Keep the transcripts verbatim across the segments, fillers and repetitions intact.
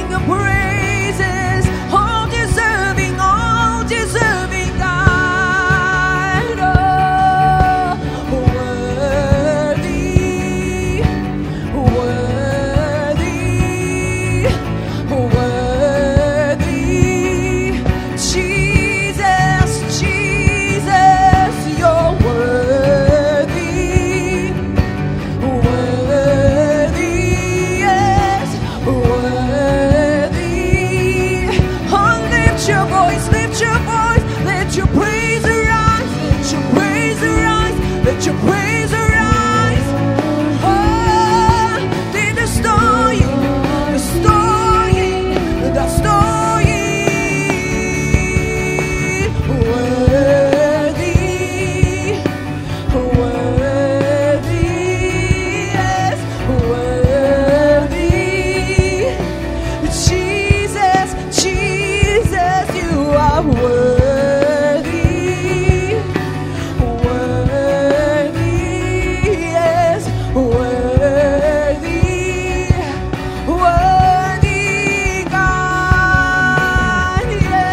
your praises, all deserving, all deserving God. Oh, worthy, worthy, worthy. Jesus, Jesus, you're worthy, worthy, yes, worthy. Oh, lift your voice, lift your voice, let your praise arise, let your praise arise, let your praise arise. Oh, they destroying, destroying, destroying. Worthy, worthy, yes, worthy. Jesus, Jesus, you are worthy, worthy, yes, worthy, worthy God,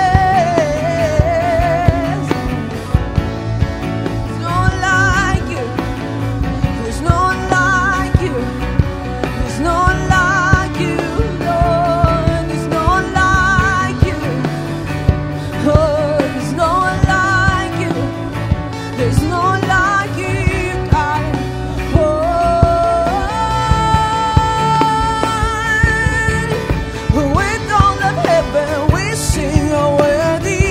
yes. There's no one like you, there's no one like you, there's no one like you, Lord, there's no one like you. Oh, there's no one like you, there's no one like you, God. Oh, with all of heaven we sing, you're worthy,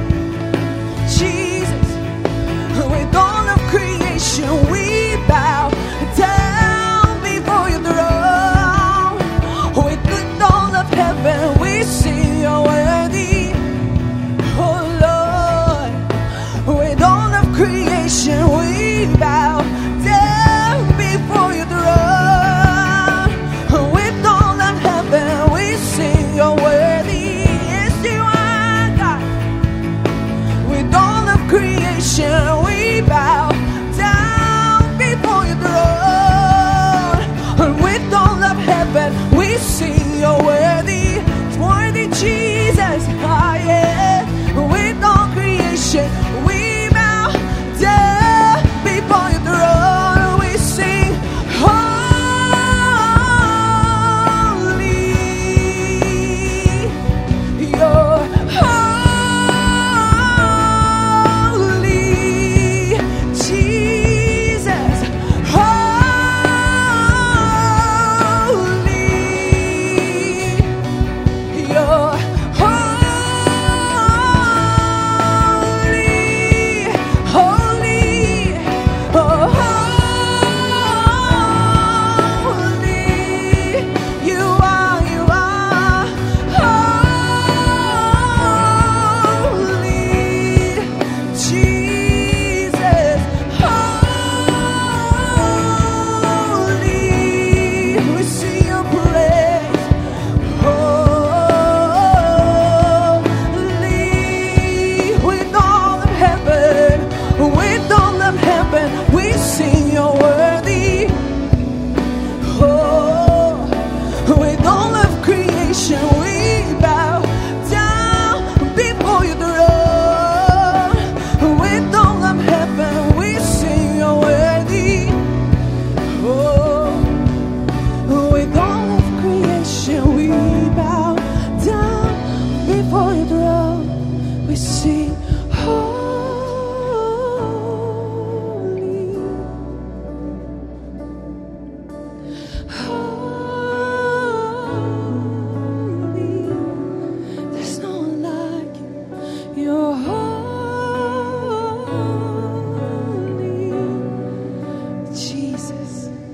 Jesus. With all of creation we bow down before your throne. With all of heaven we sing, you're worthy, oh Lord. With all of creation we bow down before your throne. With all of heaven we sing, you're worthy, yes you are God. With all of creation we bow down before your throne. And with all of heaven we sing, you're worthy, worthy Jesus, ah yeah. With all creation we bow down before your throne. We sing, holy, you're holy, Jesus, holy, you're holy, holy, oh holy, you are, you are holy, Jesus, holy, we sing your praise, holy, with all of heaven, with all of heaven, we sing you're worthy, oh, with all of creation we bow down before your throne. With all of heaven we sing you're worthy, oh, with all of creation we bow down before your throne. We sing holy, holy. There's no one like you, you're holy, Jesus,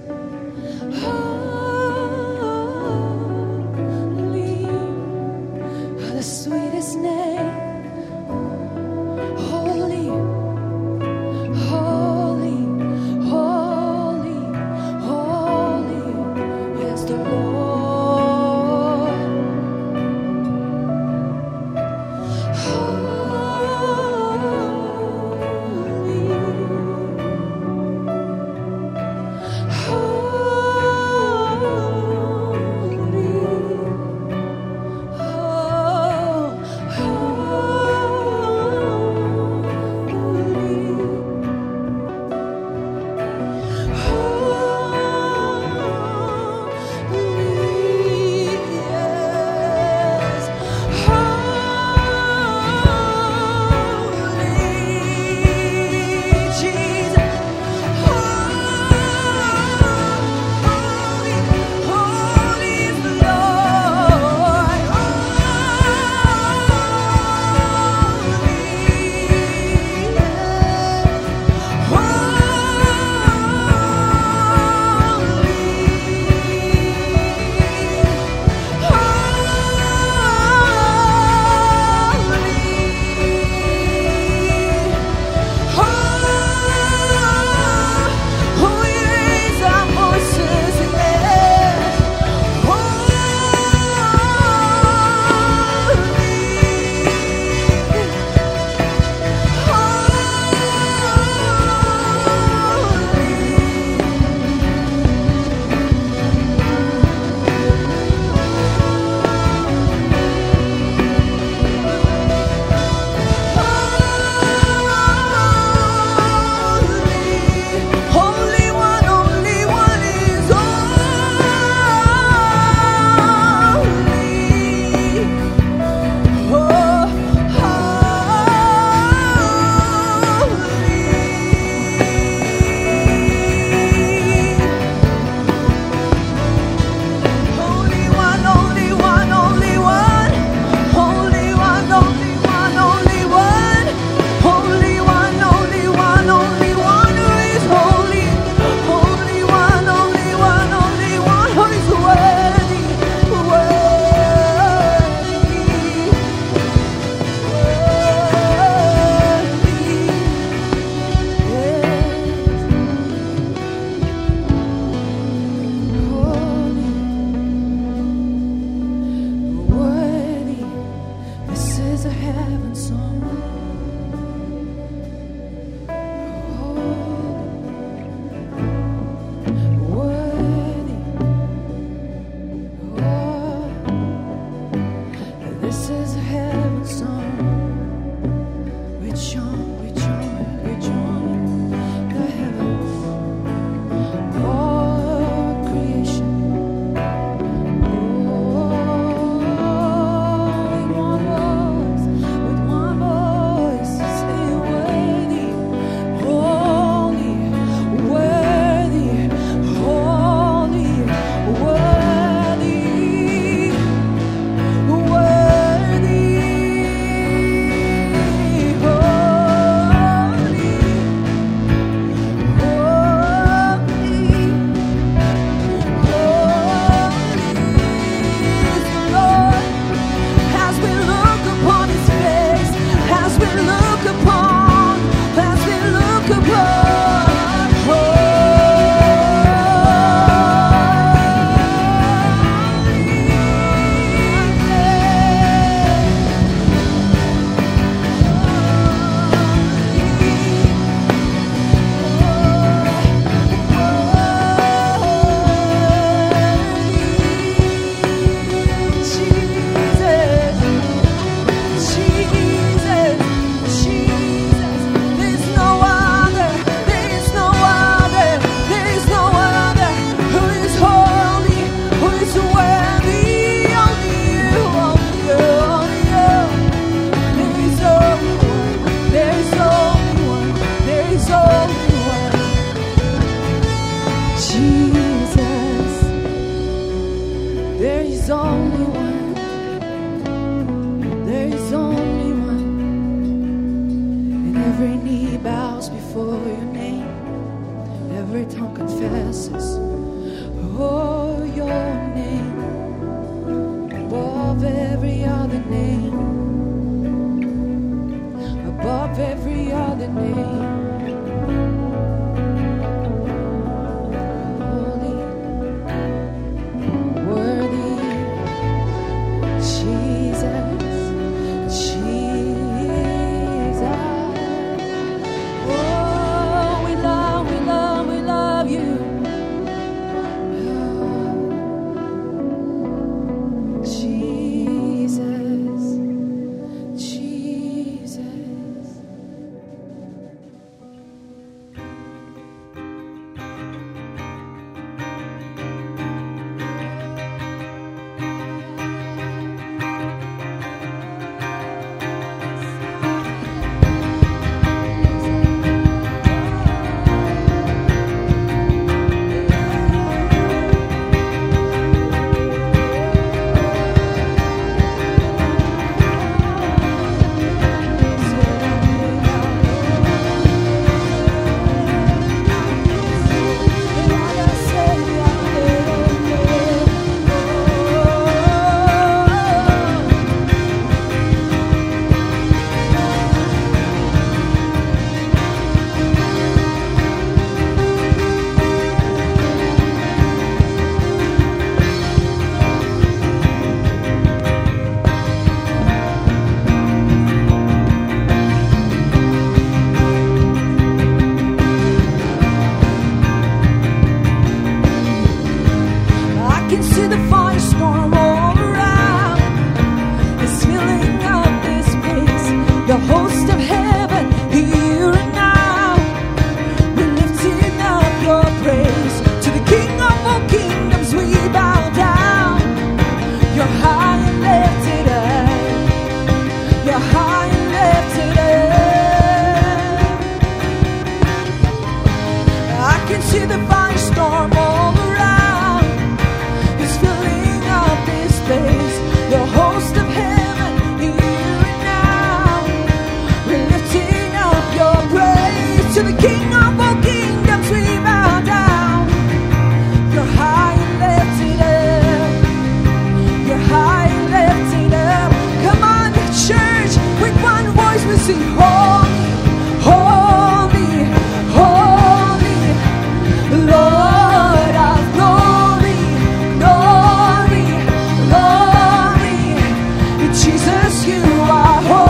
holy, the sweetest name, holy, holy, holy, holy is the Lord. Holy, holy, is a heaven song. Worthy. Oh, this is a heaven song. We join, we join, we join the heavens. All creation. Jesus, you are holy.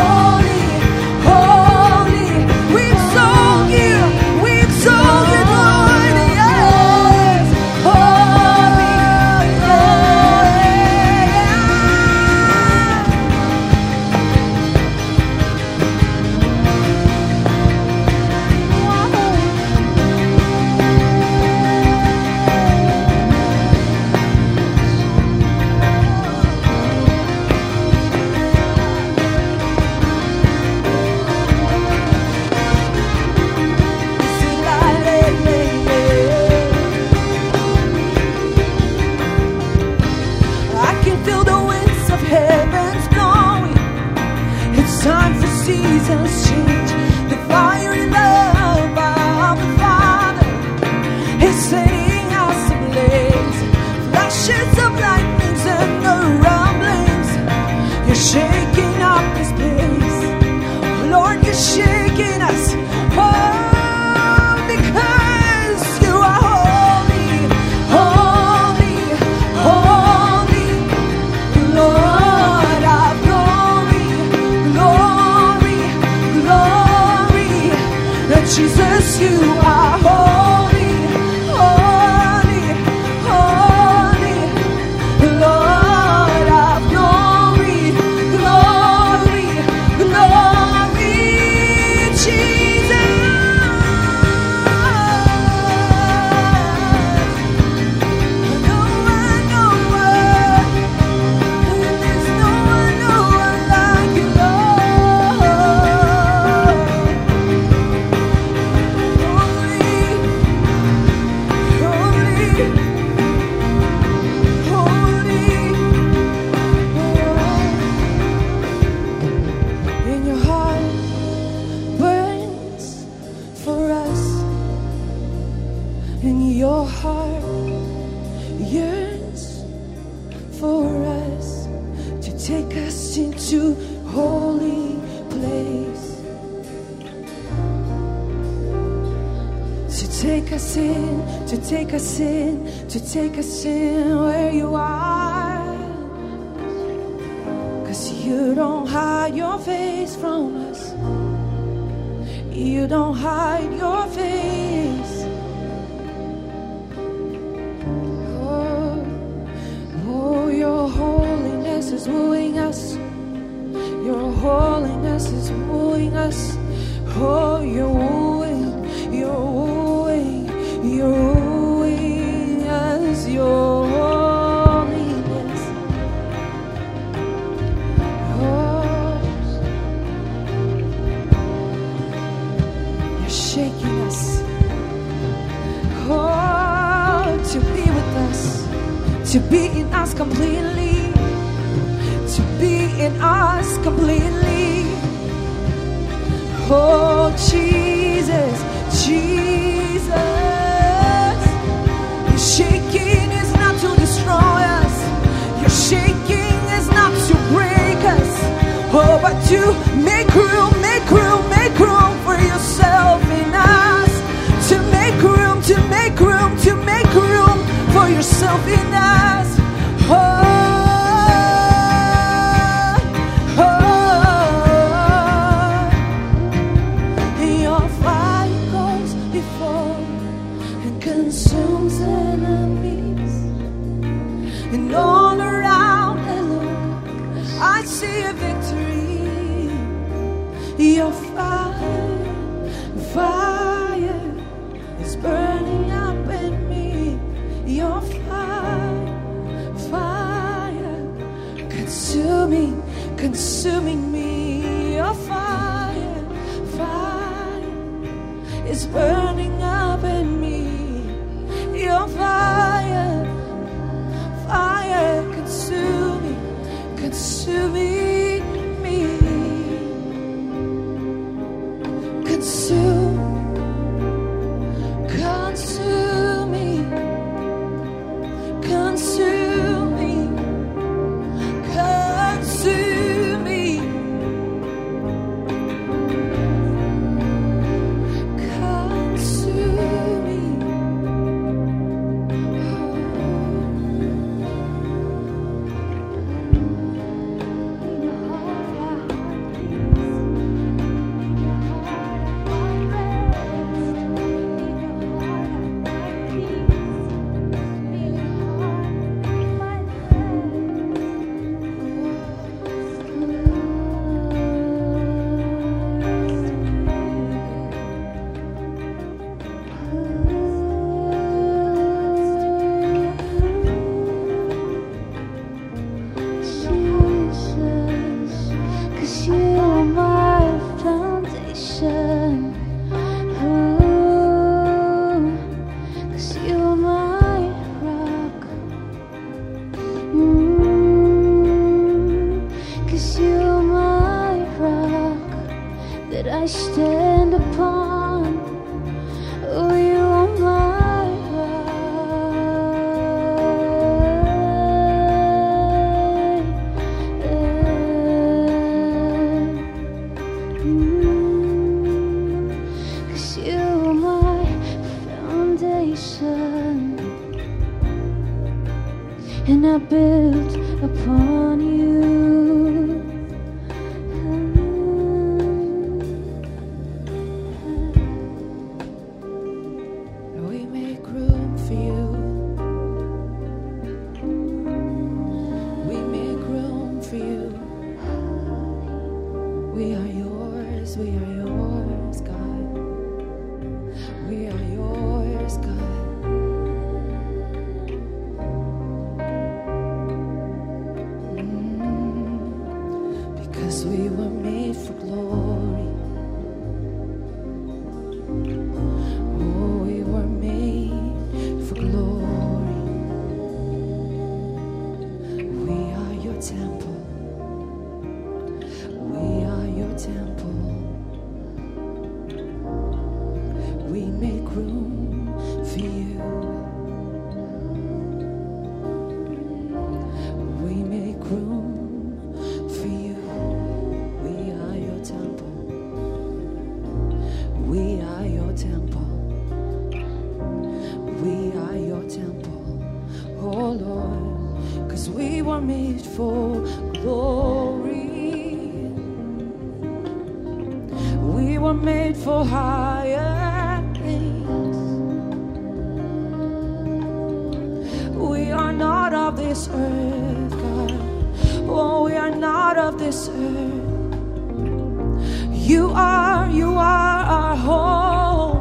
seasons change. The fiery love of the Father is setting us ablaze. Flashes of lightnings and the rumblings, you're shaking up this place. Lord, you're shaking us. Oh, because you are holy, holy, holy, Lord of glory, glory, glory. Jesus, you are holy, holy, holy, Lord of glory, glory, glory, Jesus. No one, no one, there's no one, no one like you, Lord. Holy, holy, holy. In your heart burns for us, and your heart yearns for us to take us into holy place, to take us in, to take us in, to take us in where you are. Cause you don't hide your face from us. You don't hide your face. Oh, oh, your holiness is wooing us. Your holiness is wooing us. Oh, you're wooing, you're wooing, you're wooing us. Your holiness. Oh, you're shaking us. Oh, to be with us, to be in us completely, to be in us completely. Oh, Jesus, Jesus. Your shaking is not to destroy us. Your shaking is not to break us. Oh, but to make room, make room, make room for yourself in us. To make room, to make room, to make room for yourself in us. Oh. Consumes enemies, and all around I look, I see a victory. Your fire, fire is burning up in me. Your fire, fire, consuming, consuming me. Your fire, fire is burning up in me. Your fire, fire consuming, consuming me. Consume, consume me, consume me, consume me. Consume me. that I stand upon. Oh, you are my right. Mm, 'cause you are my foundation, and I built upon you. We make room for you. We make room for you. We are yours, we are yours, God. We are yours, God. We were made for glory. Oh, we were made for glory. We are your temple. We are your temple. We make room for you. We make room for you. We are your temple. We are your temple. We are your temple. Oh Lord, 'cause we were made for glory. We were made for higher things. We are not of this earth, God. Oh, we are not of this earth. You are, you are our home.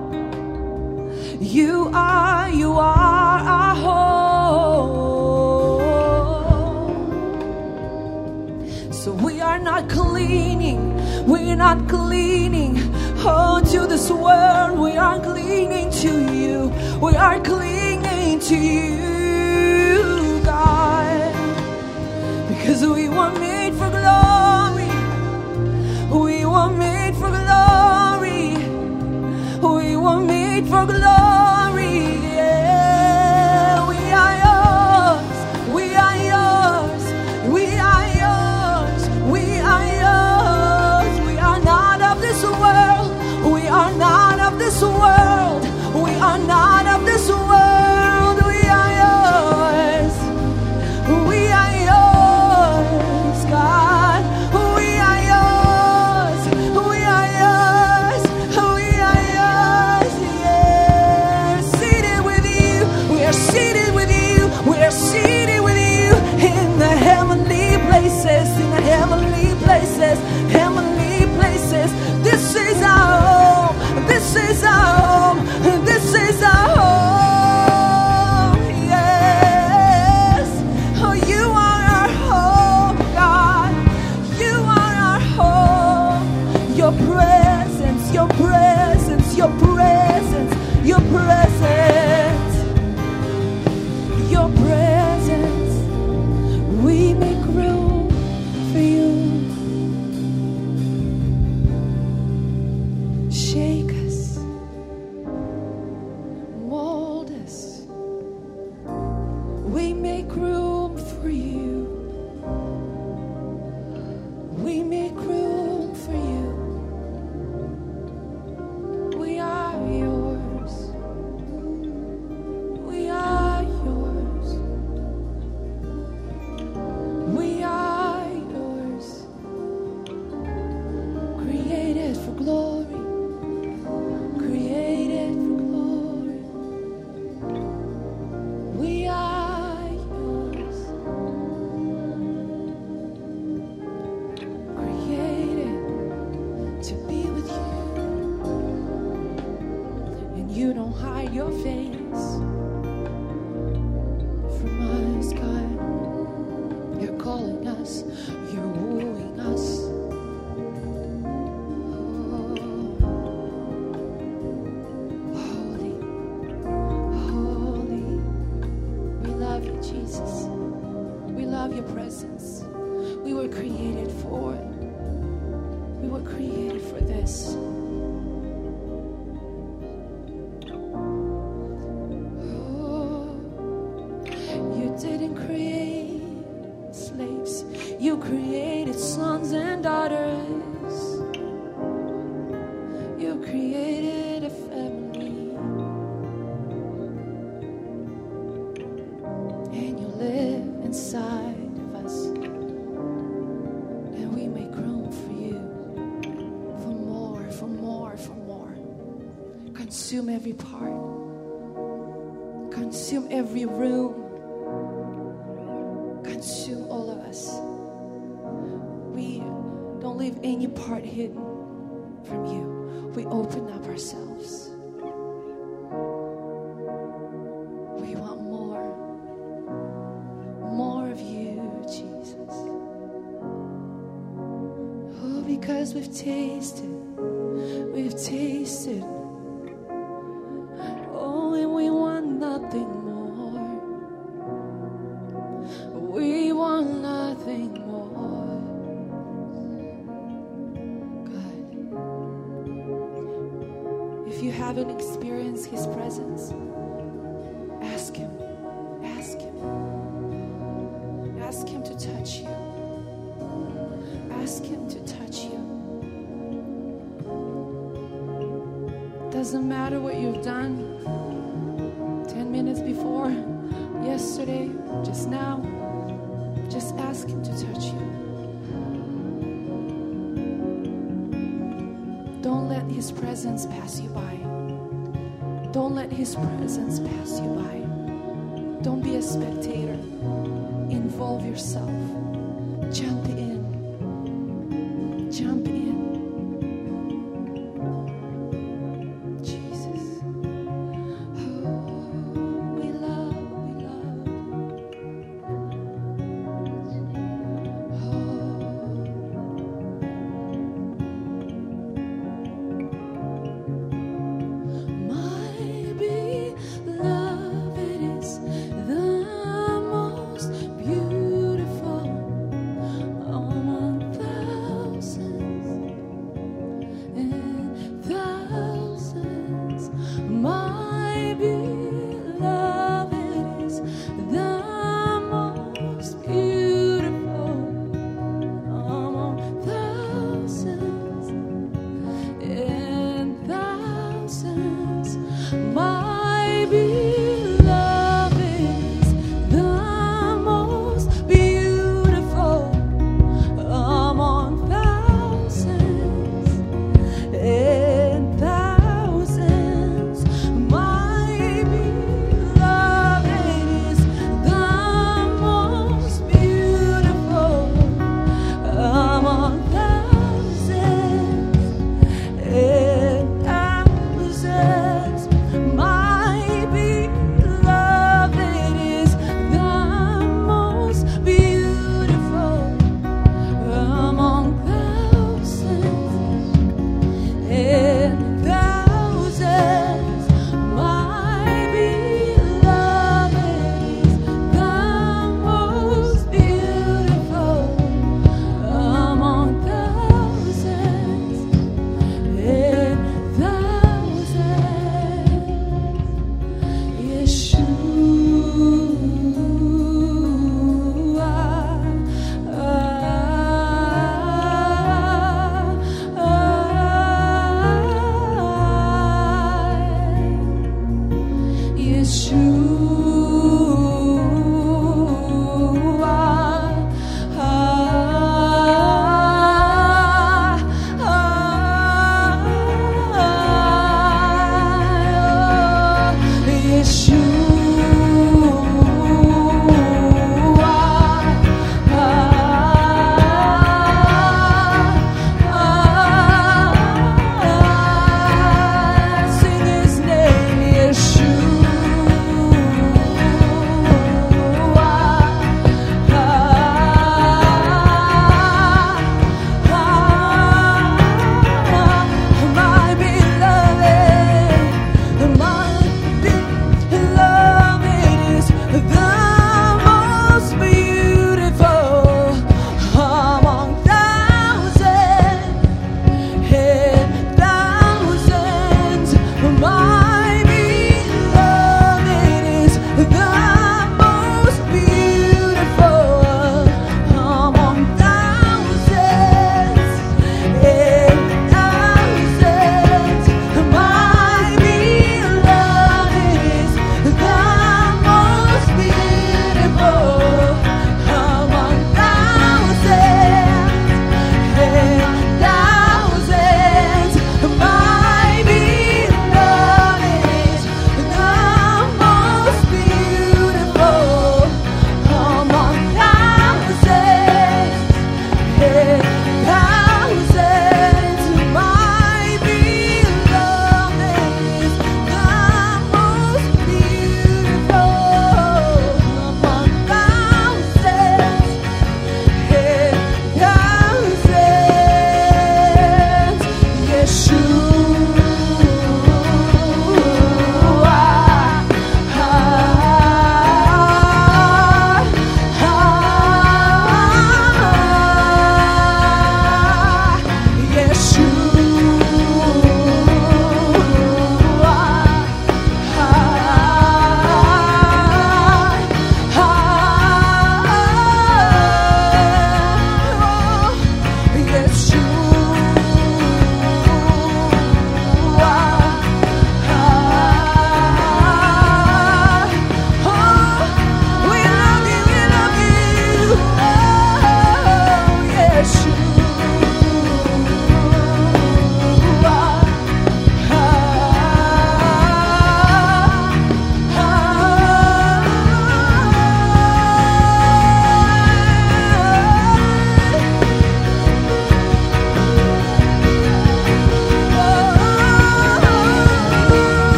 You are, you are our home. So we are not clinging, we're not clinging, oh, to this world. We are clinging to you. We are clinging to you, God. Because we were made for glory. We were made for glory. We were made for glory. Yeah, we are yours. We are yours. We are yours. We are yours. We are not of this world. We are not of this world. We are not of this world. We are yours. We are yours, God. We are yours. We are yours. We are yours. Yeah. Seated with you. We are seated with you. We are seated with you in the heavenly places. In the heavenly places. Heavenly places. This is our home. This is our home. This is our home. Yes. Oh, you are our home, God. You are our home. Your presence, your presence, your presence, your presence, your presence. We make room for you. Shake us, mold us. We make room for you. We make room for you. We are yours. We are yours. We are yours. Created for glory. Created for glory. We are yours. Created to be with you. And you don't hide your face from us, God. You're calling us. You're wooing us. Holy, holy. We love you, Jesus. We love your presence. We were created for it. We were created for us. Oh, you didn't create slaves. You created sons and daughters. You created a family. And you live inside of us. And we make room for you. For more, for more, for more. Consume every part. Consume every room. Consume all of us. We don't leave any part hidden from you. We open up ourselves. We want more. More of you, Jesus. Oh, because we've tasted. We've tasted. Oh, and we want nothing more. We want nothing more. If you haven't experienced His presence, ask Him. Ask Him. Ask Him to touch you. Ask Him to touch you. Doesn't matter what you've done. Ten minutes before, yesterday, just now. Just ask Him to touch you. Don't let His presence pass you by. Don't let His presence pass you by. Don't be a spectator. Involve yourself. Jump in. Jump in. Jesus. Oh, we love, we love. Beautiful among thousands.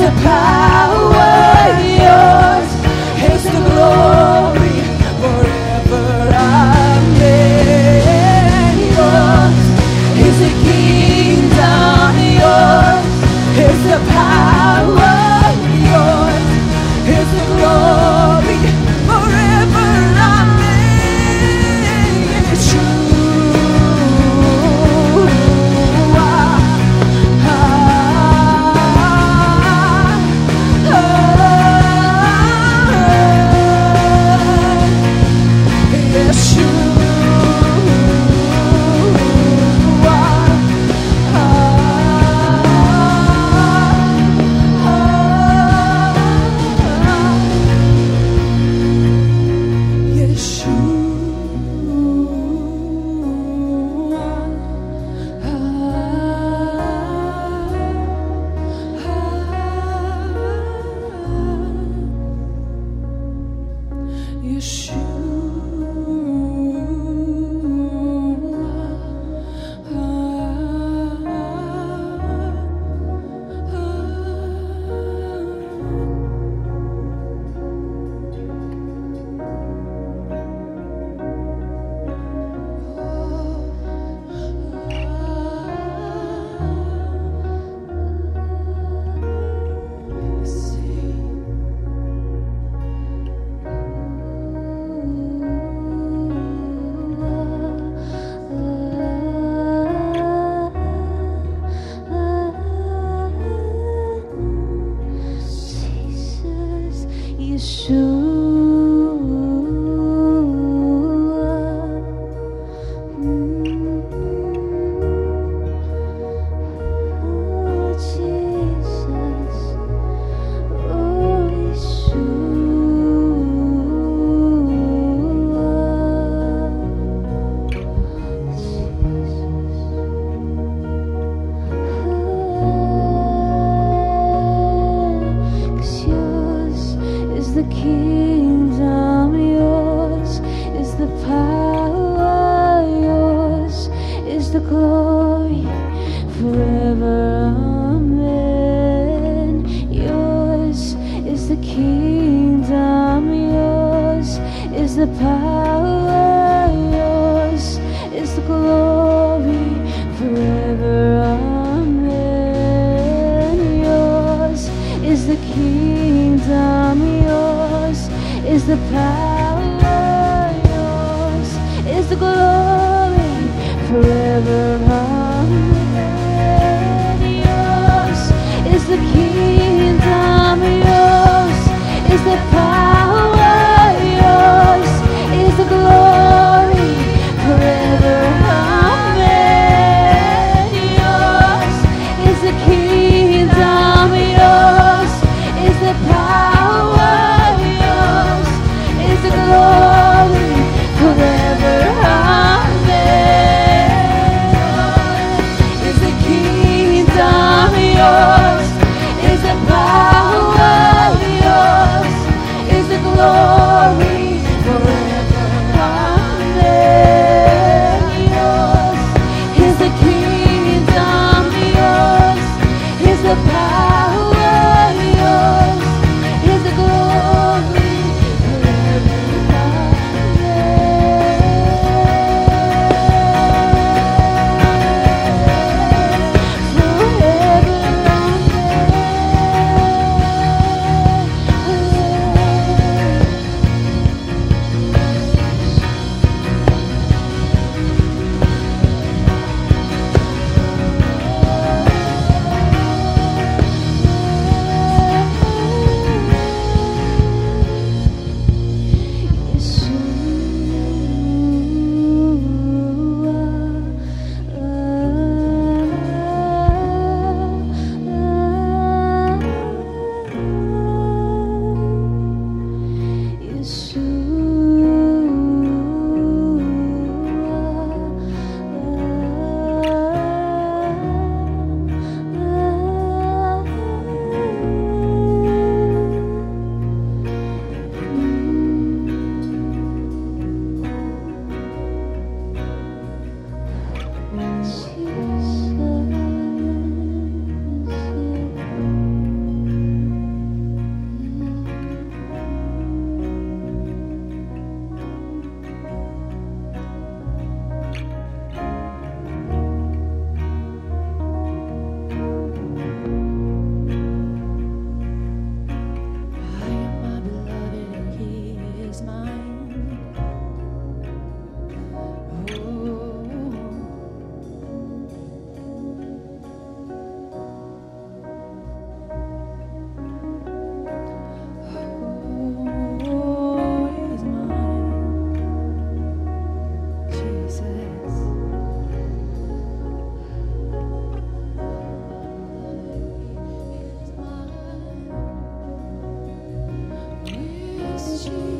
the power, yours is the glory, forever. Amen. Yours is the kingdom, yours is the power, yours is the glory, forever. Amen. Yeshua. Ah, ah, Is the power Jesus.